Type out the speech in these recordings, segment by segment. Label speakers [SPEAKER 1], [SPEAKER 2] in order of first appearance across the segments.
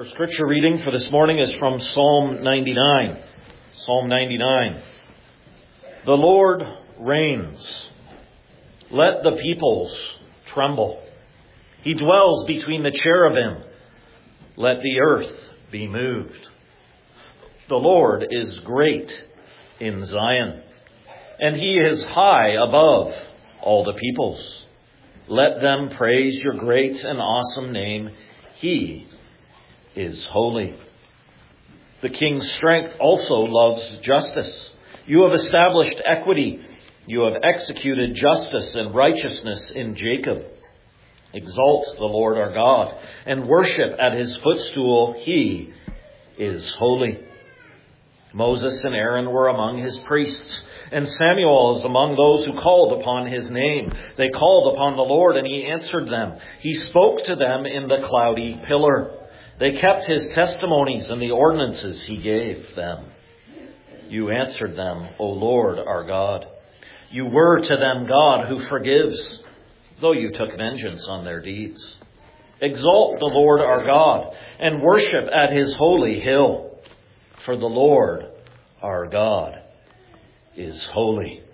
[SPEAKER 1] Our scripture reading for this morning is from Psalm 99. Psalm 99. The Lord reigns. Let the peoples tremble. He dwells between the cherubim. Let the earth be moved. The Lord is great in Zion, and he is high above all the peoples. Let them praise your great and awesome name. He is holy. The king's strength also loves justice. You have established equity. You have executed justice and righteousness in Jacob. Exalt the Lord our God and worship at his footstool. He is holy. Moses and Aaron were among his priests, and Samuel is among those who called upon his name. They called upon the Lord, and he answered them. He spoke to them in the cloudy pillar. They kept his testimonies and the ordinances he gave them. You answered them, O Lord our God. You were to them God who forgives, though you took vengeance on their deeds. Exalt the Lord our God and worship at his holy hill. For the Lord our God is holy.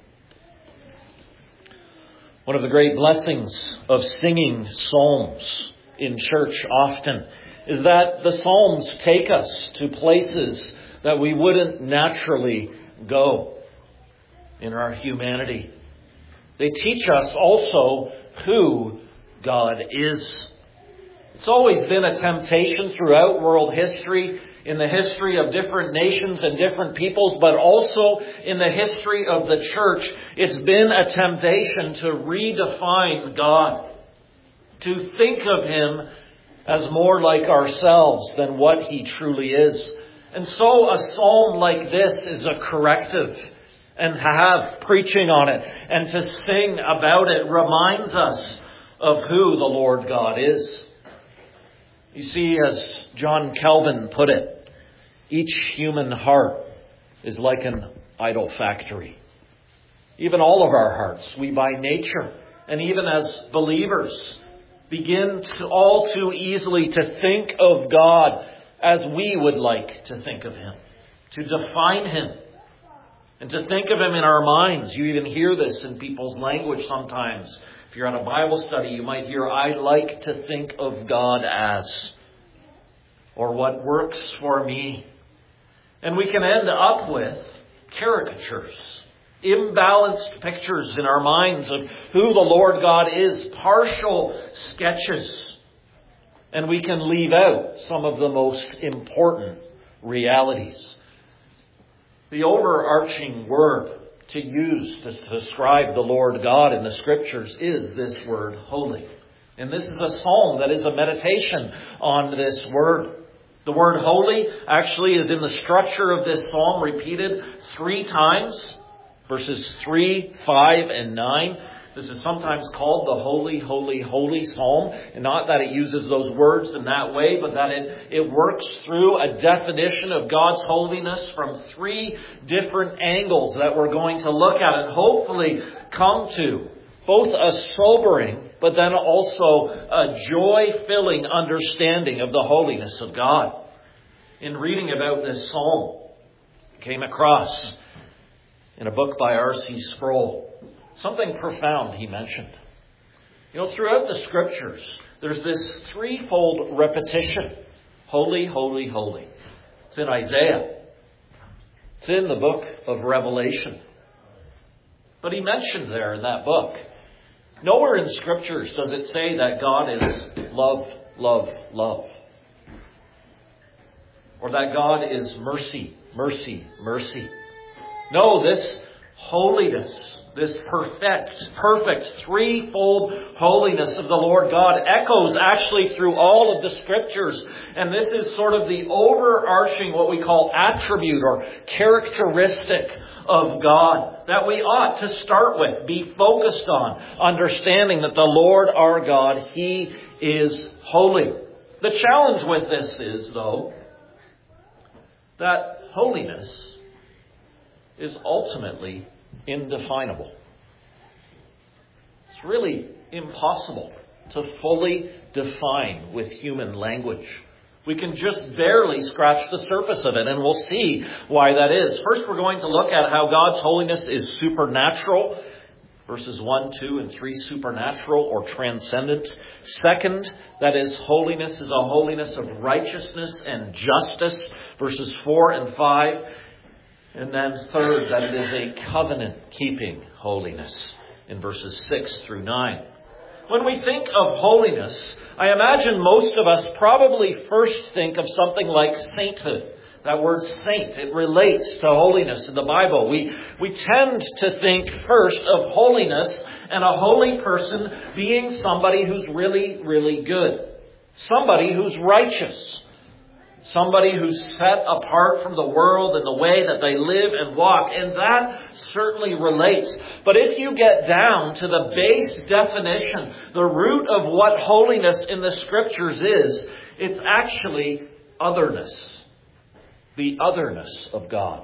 [SPEAKER 1] One of the great blessings of singing psalms in church often is that the psalms take us to places that we wouldn't naturally go in our humanity. They teach us also who God is. It's always been a temptation throughout world history, in the history of different nations and different peoples, but also in the history of the church. It's been a temptation to redefine God, to think of him as more like ourselves than what he truly is. And so a psalm like this is a corrective, and to have preaching on it and to sing about it reminds us of who the Lord God is. You see, as John Calvin put it, each human heart is like an idol factory. Even all of our hearts, we by nature, and even as believers, begin to all too easily to think of God as we would like to think of him, to define him, and to think of him in our minds. You even hear this in people's language sometimes. If you're on a Bible study, you might hear, I like to think of God as, or what works for me. And we can end up with caricatures, imbalanced pictures in our minds of who the Lord God is, partial sketches. And we can leave out some of the most important realities. The overarching word to use to describe the Lord God in the Scriptures is this word, holy. And this is a psalm that is a meditation on this word. The word holy actually is in the structure of this psalm repeated 3 times. Verses 3, 5, and 9. This is sometimes called the Holy, Holy, Holy Psalm. And not that it uses those words in that way, but that it works through a definition of God's holiness from 3 different angles that we're going to look at and hopefully come to both a sobering, but then also a joy-filling understanding of the holiness of God. In reading about this psalm, I came across in a book by R.C. Sproul something profound he mentioned. You know, throughout the Scriptures, there's this 3-fold repetition. Holy, holy, holy. It's in Isaiah. It's in the book of Revelation. But he mentioned there in that book, nowhere in Scriptures does it say that God is love, love, love. Or that God is mercy, mercy, mercy. No, this holiness, this perfect 3-fold holiness of the Lord God echoes actually through all of the Scriptures. And this is sort of the overarching, what we call attribute or characteristic of God that we ought to start with, be focused on, understanding that the Lord our God, he is holy. The challenge with this is, though, that holiness is ultimately indefinable. It's really impossible to fully define with human language. We can just barely scratch the surface of it, and we'll see why that is. First, we're going to look at how God's holiness is supernatural. Verses 1, 2, and 3, supernatural or transcendent. Second, that is, holiness is a holiness of righteousness and justice. Verses 4 and 5. And then third, that it is a covenant-keeping holiness in verses 6 through 9. When we think of holiness, I imagine most of us probably first think of something like sainthood. That word saint, it relates to holiness in the Bible. We tend to think first of holiness and a holy person being somebody who's really, really good. Somebody who's righteous. Somebody who's set apart from the world and the way that they live and walk. And that certainly relates. But if you get down to the base definition, the root of what holiness in the Scriptures is, it's actually otherness. The otherness of God.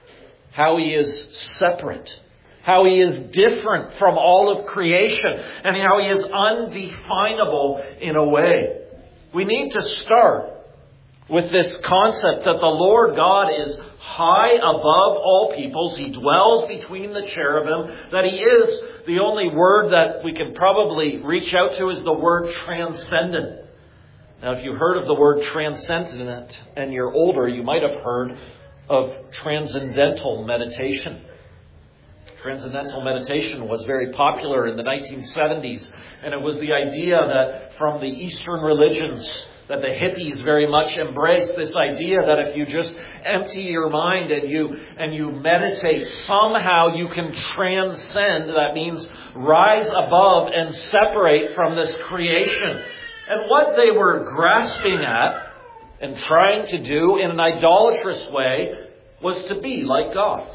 [SPEAKER 1] How He is separate. How He is different from all of creation. And how He is undefinable in a way. We need to start with this concept that the Lord God is high above all peoples. He dwells between the cherubim. That He is, the only word that we can probably reach out to is the word transcendent. Now, if you heard of the word transcendent and you're older, you might have heard of transcendental meditation. Transcendental meditation was very popular in the 1970s, and it was the idea that from the Eastern religions that the hippies very much embraced, this idea that if you just empty your mind and you meditate, somehow you can transcend. That means rise above and separate from this creation. And what they were grasping at and trying to do in an idolatrous way was to be like gods.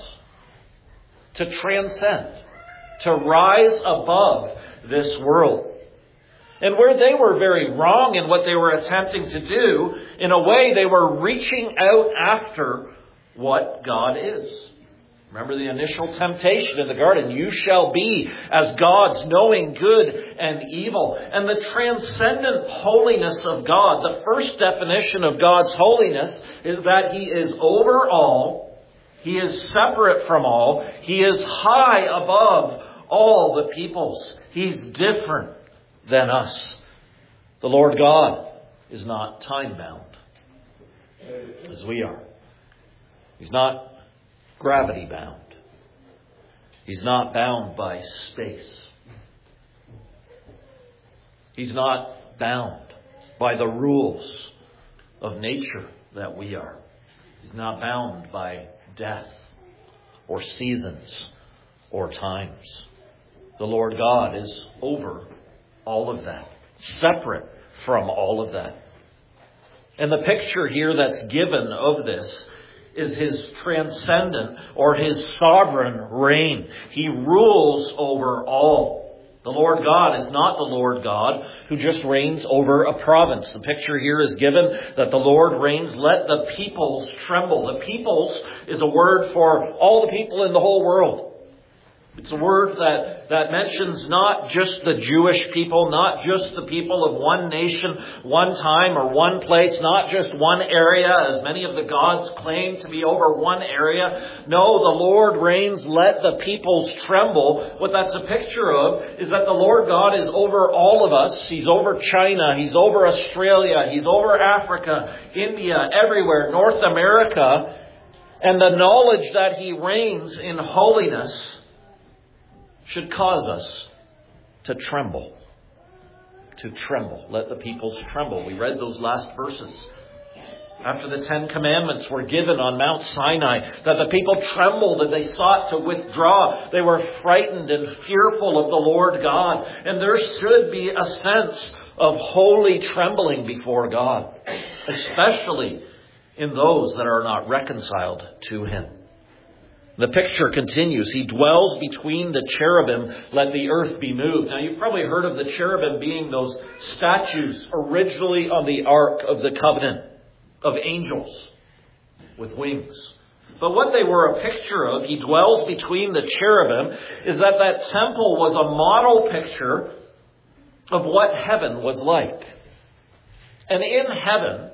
[SPEAKER 1] To transcend. To rise above this world. And where they were very wrong in what they were attempting to do, in a way they were reaching out after what God is. Remember the initial temptation in the garden. You shall be as gods, knowing good and evil. And the transcendent holiness of God, the first definition of God's holiness is that He is over all. He is separate from all. He is high above all the peoples. He's different than us. The Lord God is not time-bound as we are. He's not gravity-bound. He's not bound by space. He's not bound by the rules of nature that we are. He's not bound by death or seasons or times. The Lord God is over all of that, separate from all of that. And the picture here that's given of this is His transcendent or His sovereign reign. He rules over all. The Lord God is not the Lord God who just reigns over a province. The picture here is given that the Lord reigns. Let the peoples tremble. The peoples is a word for all the people in the whole world. It's a word that mentions not just the Jewish people, not just the people of one nation, one time or one place, not just one area, as many of the gods claim to be over one area. No, the Lord reigns, let the peoples tremble. What that's a picture of is that the Lord God is over all of us. He's over China, He's over Australia, He's over Africa, India, everywhere, North America. And the knowledge that He reigns in holiness should cause us to tremble. To tremble. Let the peoples tremble. We read those last verses. After the 10 Commandments were given on Mount Sinai, that the people trembled and they sought to withdraw. They were frightened and fearful of the Lord God. And there should be a sense of holy trembling before God, especially in those that are not reconciled to Him. The picture continues. He dwells between the cherubim. Let the earth be moved. Now, you've probably heard of the cherubim being those statues originally on the Ark of the Covenant of angels with wings. But what they were a picture of, He dwells between the cherubim, is that temple was a model picture of what heaven was like. And in heaven,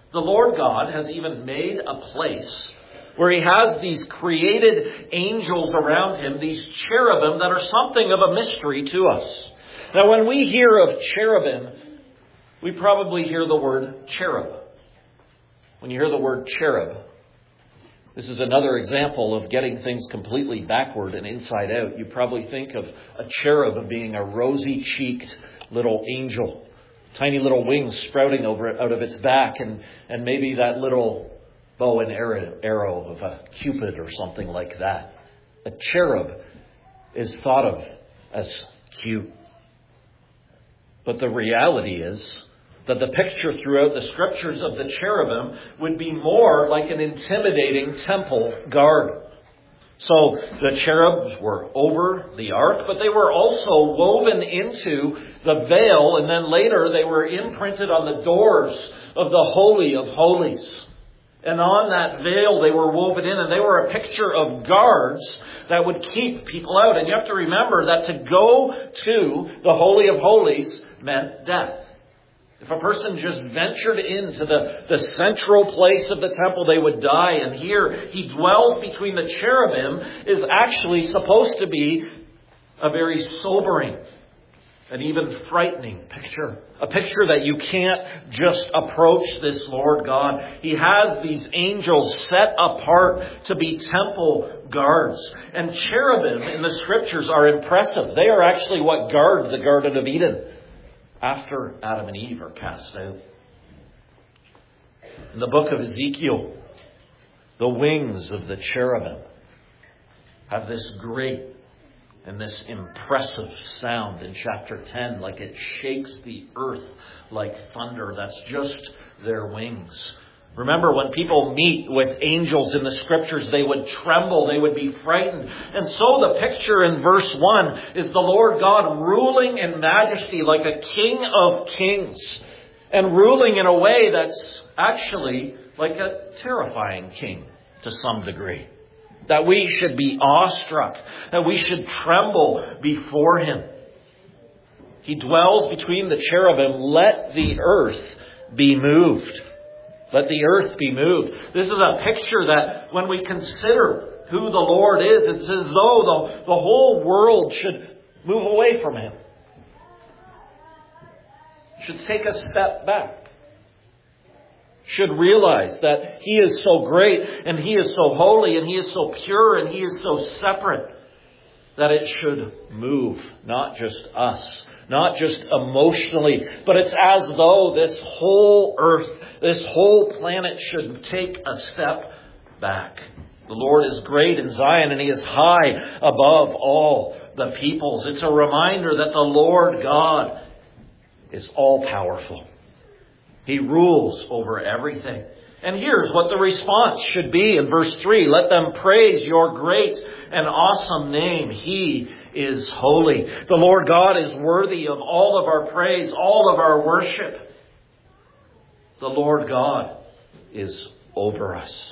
[SPEAKER 1] The Lord God has even made a place where He has these created angels around Him, these cherubim that are something of a mystery to us. Now, when we hear of cherubim, we probably hear the word cherub. When you hear the word cherub, this is another example of getting things completely backward and inside out. You probably think of a cherub being a rosy-cheeked little angel, tiny little wings sprouting out of its back, and maybe that little bow and arrow of a Cupid or something like that. A cherub is thought of as cute. But the reality is that the picture throughout the Scriptures of the cherubim would be more like an intimidating temple guard. So the cherubs were over the ark, but they were also woven into the veil, and then later they were imprinted on the doors of the Holy of Holies. And on that veil they were woven in, and they were a picture of guards that would keep people out. And you have to remember that to go to the Holy of Holies meant death. If a person just ventured into the central place of the temple, they would die. And here, He dwells between the cherubim is actually supposed to be a very sobering and even frightening picture. A picture that you can't just approach this Lord God. He has these angels set apart to be temple guards. And cherubim in the Scriptures are impressive. They are actually what guard the Garden of Eden after Adam and Eve are cast out. In the book of Ezekiel, the wings of the cherubim have this great and this impressive sound in chapter 10, like it shakes the earth like thunder. That's just their wings. Remember, when people meet with angels in the Scriptures, they would tremble, they would be frightened. And so the picture in verse 1 is the Lord God ruling in majesty like a king of kings, and ruling in a way that's actually like a terrifying king to some degree. That we should be awestruck, that we should tremble before Him. He dwells between the cherubim. Let the earth be moved. Let the earth be moved. This is a picture that when we consider who the Lord is, it's as though the whole world should move away from Him. Should take a step back. Should realize that He is so great and He is so holy and He is so pure and He is so separate that it should move not just us, not just emotionally, but it's as though this whole earth, this whole planet should take a step back. The Lord is great in Zion and He is high above all the peoples. It's a reminder that the Lord God is all powerful. He rules over everything. And here's what the response should be in verse 3. Let them praise Your great and awesome name. He is holy. The Lord God is worthy of all of our praise, all of our worship. The Lord God is over us.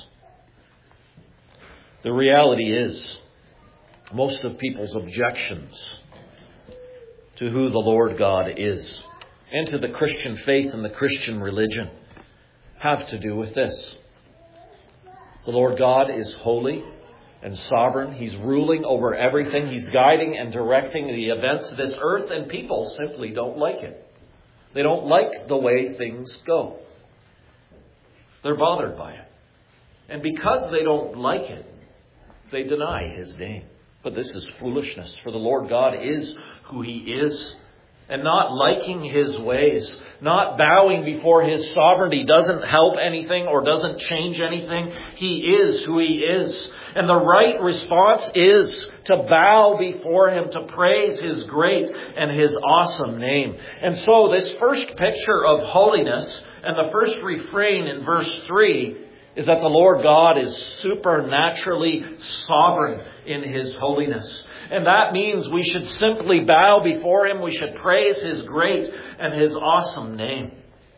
[SPEAKER 1] The reality is, most of people's objections to who the Lord God is and to the Christian faith and the Christian religion have to do with this. The Lord God is holy and sovereign. He's ruling over everything. He's guiding and directing the events of this earth, and people simply don't like it. They don't like the way things go. They're bothered by it. And because they don't like it, they deny His name. But this is foolishness, for the Lord God is who He is. And not liking His ways, not bowing before His sovereignty doesn't help anything or doesn't change anything. He is who He is. And the right response is to bow before Him, to praise His great and His awesome name. And so this first picture of holiness and the first refrain in verse 3 is that the Lord God is supernaturally sovereign in His holiness. And that means we should simply bow before Him. We should praise His great and His awesome name.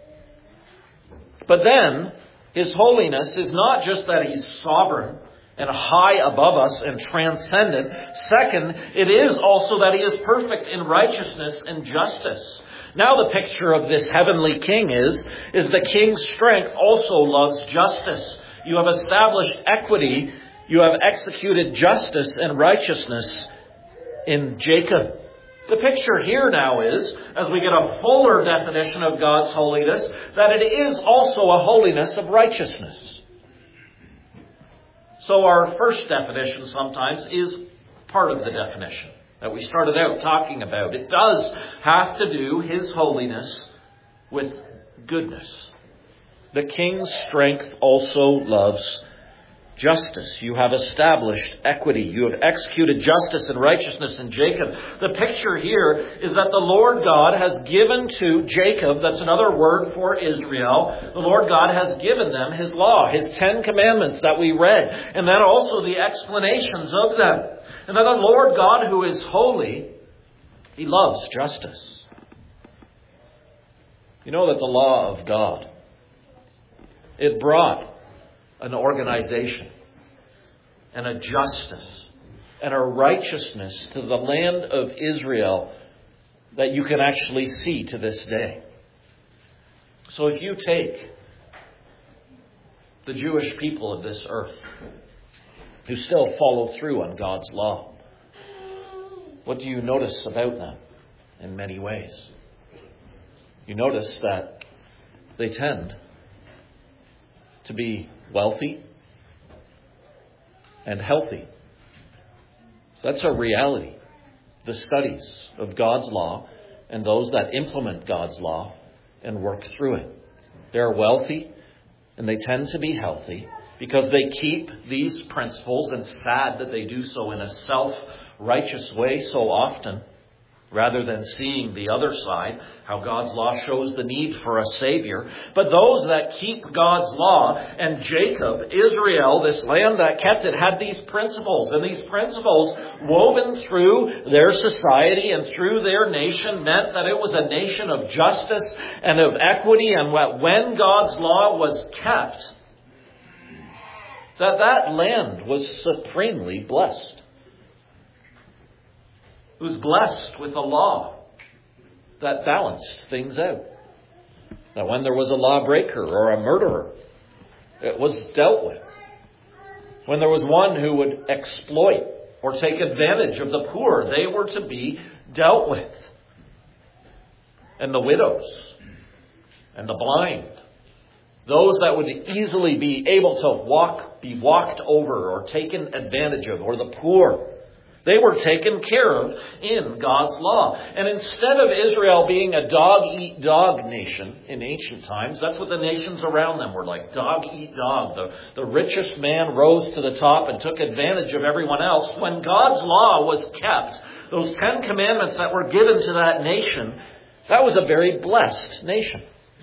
[SPEAKER 1] But then, His holiness is not just that He's sovereign and high above us and transcendent. Second, it is also that He is perfect in righteousness and justice. Now the picture of this heavenly king is the king's strength also loves justice. You have established equity. You have executed justice and righteousness in Jacob. The picture here now is, as we get a fuller definition of God's holiness, that it is also a holiness of righteousness. So our first definition sometimes is part of the definition that we started out talking about. It does have to do, His holiness, with goodness. The king's strength also loves justice. You have established equity. You have executed justice and righteousness in Jacob. The picture here is that the Lord God has given to Jacob, that's another word for Israel, the Lord God has given them His law, His 10 commandments that we read, and then also the explanations of them. And that the Lord God, who is holy, He loves justice. You know that the law of God, it brought an organization and a justice and a righteousness to the land of Israel that you can actually see to this day. So if you take the Jewish people of this earth who still follow through on God's law, what do you notice about them in many ways? You notice that they tend to be wealthy and healthy. That's a reality. The studies of God's law and those that implement God's law and work through it. They're wealthy and they tend to be healthy because they keep these principles, and sad that they do so in a self-righteous way so often, rather than seeing the other side, how God's law shows the need for a Savior. But those that keep God's law, and Jacob, Israel, this land that kept it, had these principles. And these principles woven through their society and through their nation meant that it was a nation of justice and of equity. And when God's law was kept, that land was supremely blessed. It was blessed with a law that balanced things out. That when there was a lawbreaker or a murderer, it was dealt with. When there was one who would exploit or take advantage of the poor, they were to be dealt with. And the widows and the blind, those that would easily be able to be walked over or taken advantage of, or the poor, they were taken care of in God's law. And instead of Israel being a dog-eat-dog nation in ancient times, that's what the nations around them were like, dog-eat-dog. The richest man rose to the top and took advantage of everyone else. When God's law was kept, those 10 commandments that were given to that nation, that was a very blessed nation.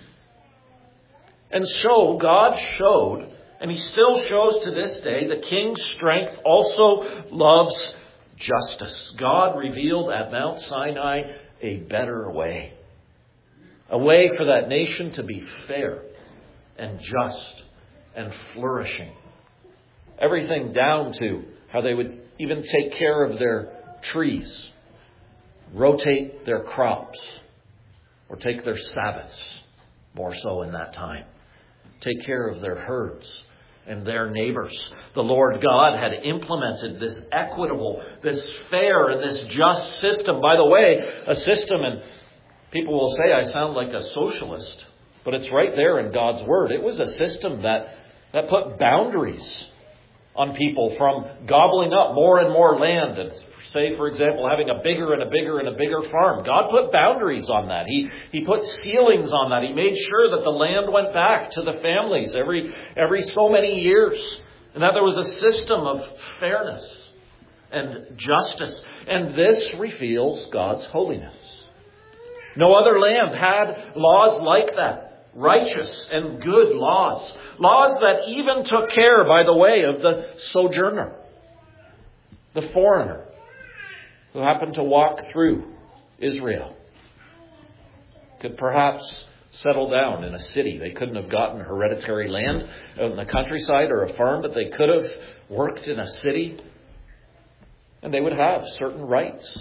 [SPEAKER 1] And so God showed, and He still shows to this day, the king's strength also loves justice. God revealed at Mount Sinai a better way. A way for that nation to be fair and just and flourishing. Everything down to how they would even take care of their trees, rotate their crops, or take their Sabbaths, more so in that time. Take care of their herds and their neighbors. The Lord God had implemented this equitable, this fair, and this just system. By the way, a system, and people will say I sound like a socialist, but it's right there in God's Word. It was a system that put boundaries on people from gobbling up more and more land, and say, for example, having a bigger and a bigger and a bigger farm. God put boundaries on that. He put ceilings on that. He made sure that the land went back to the families every so many years, and that there was a system of fairness and justice. And this reveals God's holiness. No other land had laws like that. Righteous and good laws. Laws that even took care, by the way, of the sojourner, the foreigner, who happened to walk through Israel. Could perhaps settle down in a city. They couldn't have gotten hereditary land out in the countryside or a farm, but they could have worked in a city. And they would have certain rights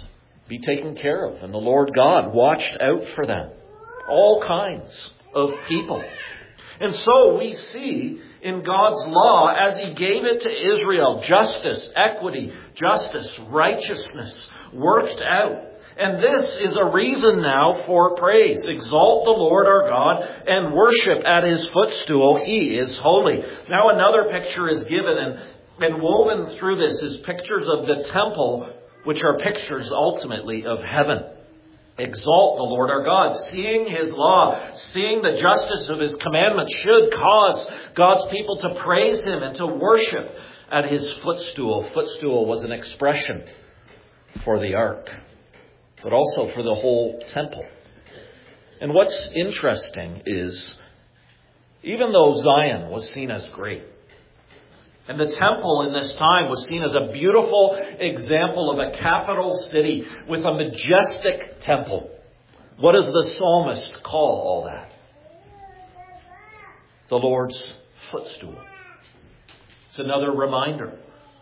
[SPEAKER 1] be taken care of. And the Lord God watched out for them. All kinds of people. And so we see in God's law, as He gave it to Israel, justice, equity, justice, righteousness worked out. And this is a reason now for praise. Exalt the Lord our God and worship at His footstool. He is holy. Now another picture is given, and woven through this is pictures of the temple, which are pictures ultimately of heaven. Exalt the Lord our God. Seeing His law, seeing the justice of His commandments should cause God's people to praise Him and to worship at His footstool. Footstool was an expression for the ark, but also for the whole temple. And what's interesting is, even though Zion was seen as great, and the temple in this time was seen as a beautiful example of a capital city with a majestic temple, what does the psalmist call all that? The Lord's footstool. It's another reminder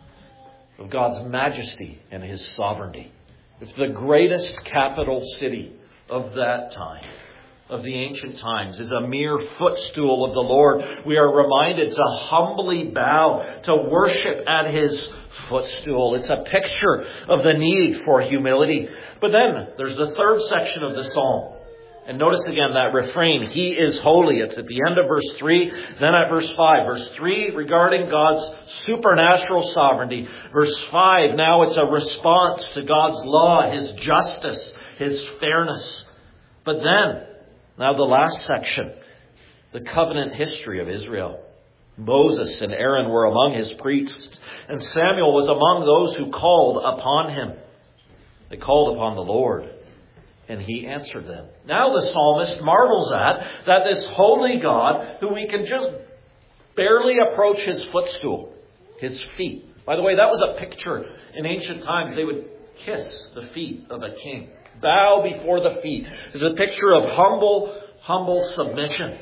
[SPEAKER 1] of God's majesty and His sovereignty. It's the greatest capital city of that time, of the ancient times, is a mere footstool of the Lord. We are reminded to humbly bow, to worship at His footstool. It's a picture of the need for humility. But then there's the third section of the psalm. And notice again that refrain, He is holy. It's at the end of verse 3, then at verse 5. Verse 3 regarding God's supernatural sovereignty. Verse 5, now it's a response to God's law, His justice, His fairness. But then, now the last section, the covenant history of Israel. Moses and Aaron were among His priests, and Samuel was among those who called upon Him. They called upon the Lord, and He answered them. Now the psalmist marvels at that this holy God, who we can just barely approach His footstool, His feet. By the way, that was a picture in ancient times. They would kiss the feet of a king. Bow before the feet. It's a picture of humble submission.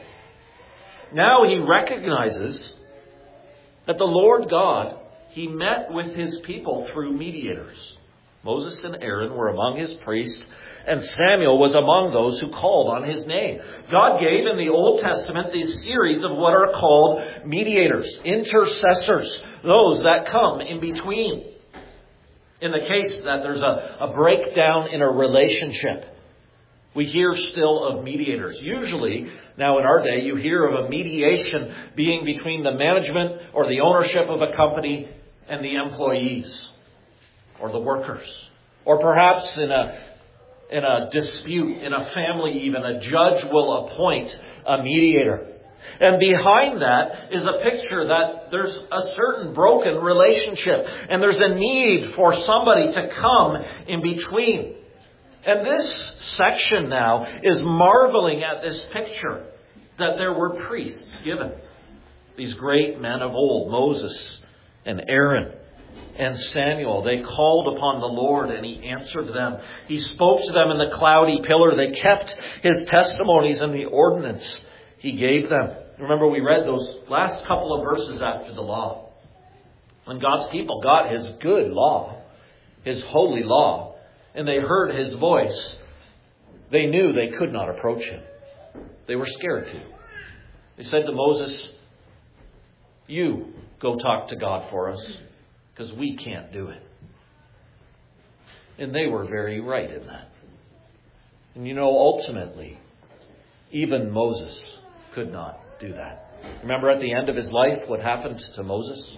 [SPEAKER 1] Now he recognizes that the Lord God, He met with His people through mediators. Moses and Aaron were among His priests, and Samuel was among those who called on His name. God gave in the Old Testament this series of what are called mediators, intercessors, those that come in between. In the case that there's a breakdown in a relationship, we hear still of mediators. Usually, now in our day, you hear of a mediation being between the management or the ownership of a company and the employees or the workers. Or perhaps in a dispute, in a family even, a judge will appoint a mediator. And behind that is a picture that there's a certain broken relationship, and there's a need for somebody to come in between. And this section now is marveling at this picture that there were priests given. These great men of old, Moses and Aaron and Samuel, they called upon the Lord and He answered them. He spoke to them in the cloudy pillar. They kept His testimonies and the ordinance He gave them. Remember, we read those last couple of verses after the law. When God's people got His good law, His holy law, and they heard His voice, they knew they could not approach Him. They were scared to. They said to Moses, "You go talk to God for us, because we can't do it." And they were very right in that. And you know, ultimately, even Moses could not do that. Remember at the end of his life what happened to Moses?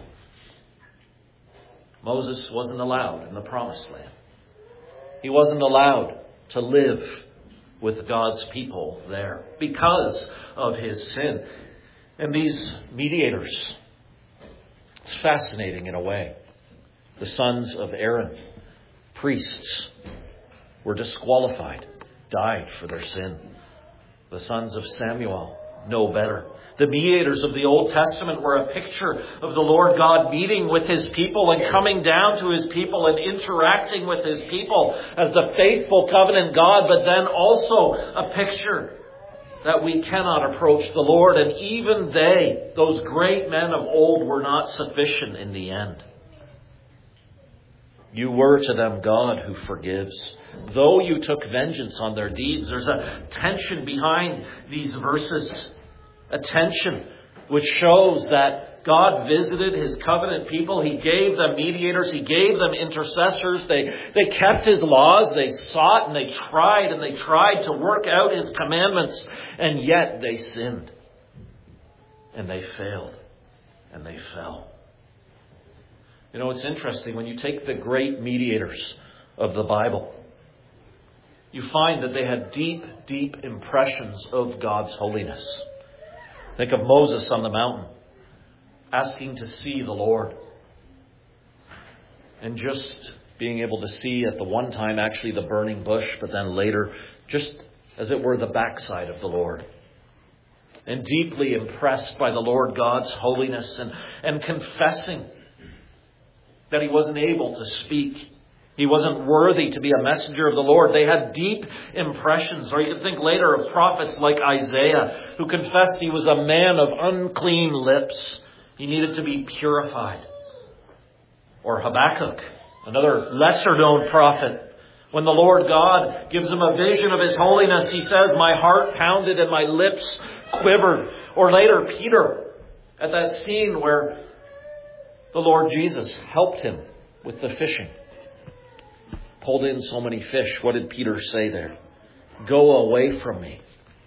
[SPEAKER 1] Moses wasn't allowed in the promised land. He wasn't allowed to live with God's people there because of his sin. And these mediators, it's fascinating in a way. The sons of Aaron, priests, were disqualified, died for their sin. The sons of Samuel know better. The mediators of the Old Testament were a picture of the Lord God meeting with His people and coming down to His people and interacting with His people as the faithful covenant God, but then also a picture that we cannot approach the Lord. And even they, those great men of old, were not sufficient in the end. You were to them God who forgives. Though you took vengeance on their deeds. There's a tension behind these verses. A tension which shows that God visited His covenant people. He gave them mediators. He gave them intercessors. They kept His laws. They sought and they tried to work out His commandments. And yet they sinned. And they failed. And they fell. You know, it's interesting. When you take the great mediators of the Bible, you find that they had deep, deep impressions of God's holiness. Think of Moses on the mountain, asking to see the Lord. And just being able to see at the one time actually the burning bush, but then later, just as it were, the backside of the Lord. And deeply impressed by the Lord God's holiness and confessing that he wasn't able to speak. He wasn't worthy to be a messenger of the Lord. They had deep impressions. Or you can think later of prophets like Isaiah, who confessed he was a man of unclean lips. He needed to be purified. Or Habakkuk, another lesser known prophet. When the Lord God gives him a vision of His holiness, he says, "My heart pounded and my lips quivered." Or later, Peter, at that scene where the Lord Jesus helped him with the fishing. Pulled in so many fish. What did Peter say there? "Go away from me,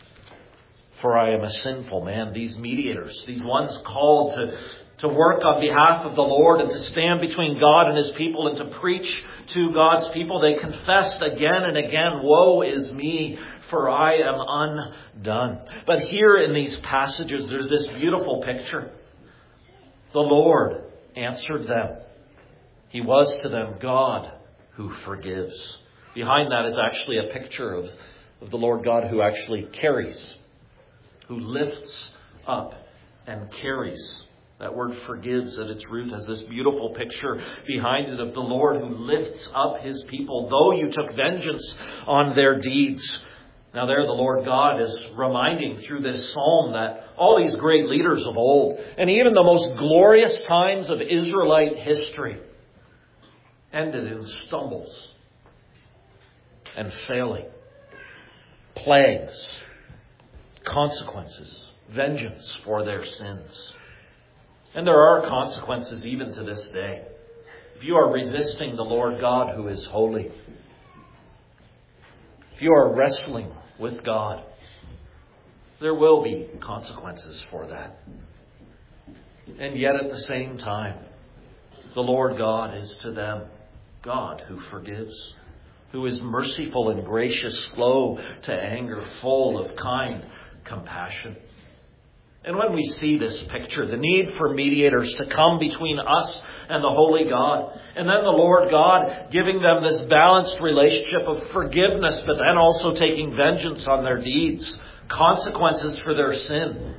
[SPEAKER 1] for I am a sinful man." These mediators, these ones called to work on behalf of the Lord and to stand between God and His people and to preach to God's people, they confessed again and again, "Woe is me, for I am undone." But here in these passages, there's this beautiful picture. The Lord answered them. He was to them God who forgives. Behind that is actually a picture of the Lord God who actually carries, who lifts up and carries. That word "forgives" at its root has this beautiful picture behind it of the Lord who lifts up His people, though you took vengeance on their deeds. Now there the Lord God is reminding through this psalm that all these great leaders of old, and even the most glorious times of Israelite history, ended in stumbles and failing, plagues, consequences, vengeance for their sins. And there are consequences even to this day. If you are resisting the Lord God who is holy, if you are wrestling with God, there will be consequences for that. And yet at the same time, the Lord God is to them God who forgives, who is merciful and gracious, slow to anger, full of kind compassion. And when we see this picture, the need for mediators to come between us and the holy God, and then the Lord God giving them this balanced relationship of forgiveness, but then also taking vengeance on their deeds, consequences for their sin,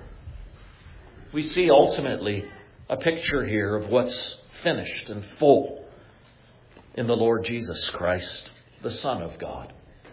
[SPEAKER 1] we see ultimately a picture here of what's finished and full in the Lord Jesus Christ, the Son of God.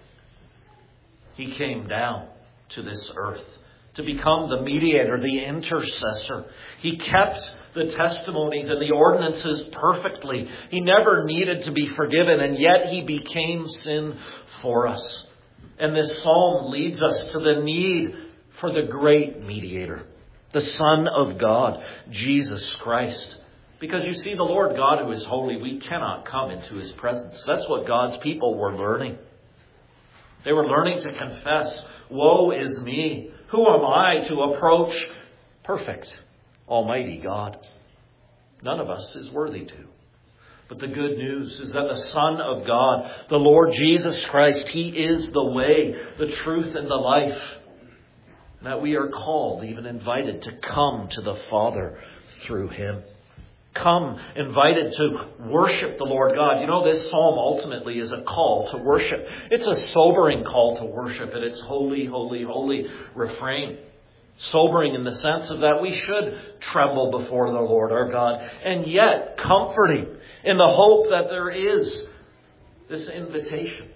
[SPEAKER 1] He came down to this earth to become the mediator, the intercessor. He kept the testimonies and the ordinances perfectly. He never needed to be forgiven, and yet He became sin for us. And this psalm leads us to the need for the great mediator, the Son of God, Jesus Christ. Because you see, the Lord God who is holy, we cannot come into His presence. That's what God's people were learning. They were learning to confess, "Woe is me. Who am I to approach perfect, almighty God?" None of us is worthy to. But the good news is that the Son of God, the Lord Jesus Christ, He is the way, the truth, and the life. That we are called, even invited, to come to the Father through Him. Come, invited to worship the Lord God. You know, this psalm ultimately is a call to worship. It's a sobering call to worship at its holy, holy, holy refrain. Sobering in the sense of that we should tremble before the Lord our God, and yet comforting in the hope that there is this invitation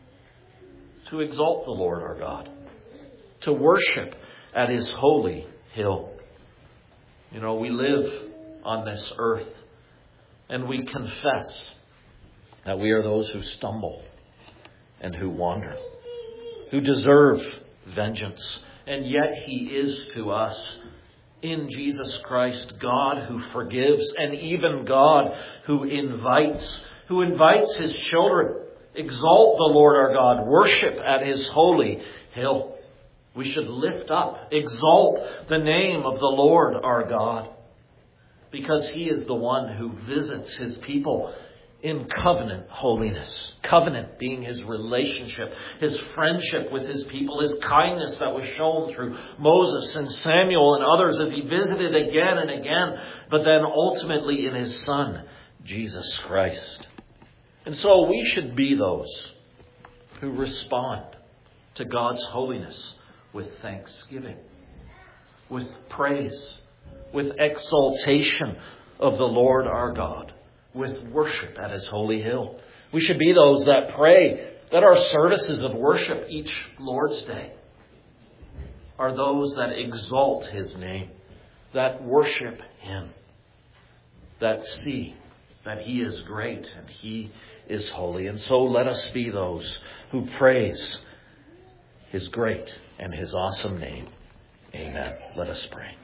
[SPEAKER 1] to exalt the Lord our God, to worship at His holy hill. You know, we live on this earth, and we confess that we are those who stumble and who wander, who deserve vengeance. And yet He is to us, in Jesus Christ, God who forgives, and even God who invites His children. Exalt the Lord our God, worship at His holy hill. We should lift up, exalt the name of the Lord our God, because He is the one who visits His people in covenant holiness. Covenant being His relationship, His friendship with His people, His kindness that was shown through Moses and Samuel and others as He visited again and again, but then ultimately in His Son, Jesus Christ. And so we should be those who respond to God's holiness with thanksgiving, with praise, with exaltation of the Lord our God, with worship at His holy hill. We should be those that pray that our services of worship each Lord's Day are those that exalt His name, that worship Him, that see that He is great and He is holy. And so let us be those who praise His great and His awesome name. Amen. Let us pray.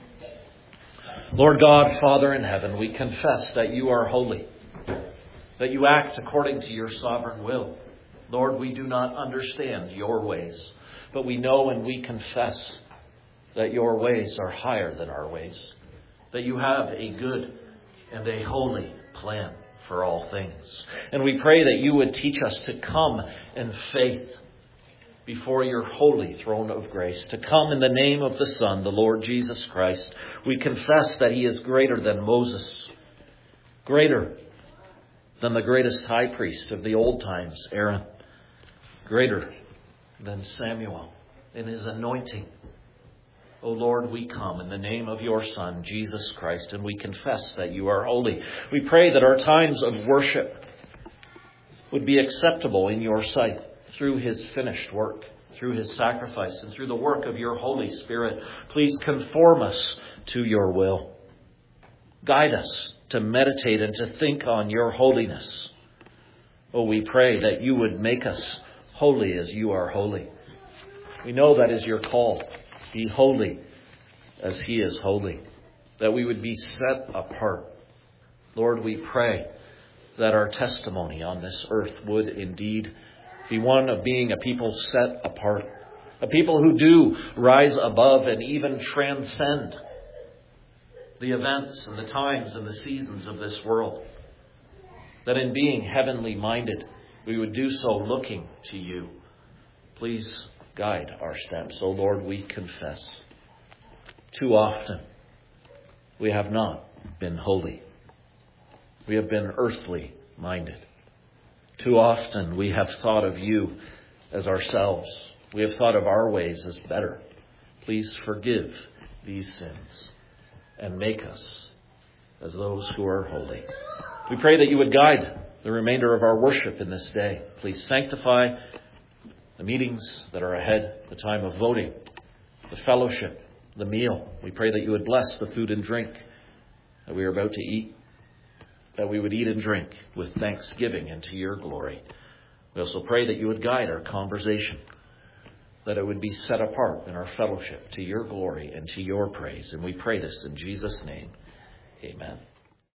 [SPEAKER 1] Lord God, Father in heaven, we confess that You are holy, that You act according to Your sovereign will. Lord, we do not understand Your ways, but we know and we confess that Your ways are higher than our ways, that You have a good and a holy plan for all things. And we pray that You would teach us to come in faith before Your holy throne of grace, to come in the name of the Son, the Lord Jesus Christ. We confess that He is greater than Moses, greater than the greatest high priest of the old times, Aaron, greater than Samuel in his anointing. O Lord, we come in the name of Your Son, Jesus Christ, and we confess that You are holy. We pray that our times of worship would be acceptable in Your sight through His finished work, through His sacrifice, and through the work of Your Holy Spirit. Please conform us to Your will. Guide us to meditate and to think on Your holiness. Oh, we pray that You would make us holy as You are holy. We know that is Your call. Be holy as He is holy. That we would be set apart. Lord, we pray that our testimony on this earth would indeed be one of being a people set apart. A people who do rise above and even transcend the events and the times and the seasons of this world. That in being heavenly minded, we would do so looking to You. Please guide our steps. O Lord, we confess. Too often we have not been holy. We have been earthly minded. Too often we have thought of You as ourselves. We have thought of our ways as better. Please forgive these sins and make us as those who are holy. We pray that You would guide the remainder of our worship in this day. Please sanctify the meetings that are ahead, the time of voting, the fellowship, the meal. We pray that You would bless the food and drink that we are about to eat, that we would eat and drink with thanksgiving and to Your glory. We also pray that You would guide our conversation, that it would be set apart in our fellowship to Your glory and to Your praise. And we pray this in Jesus' name. Amen.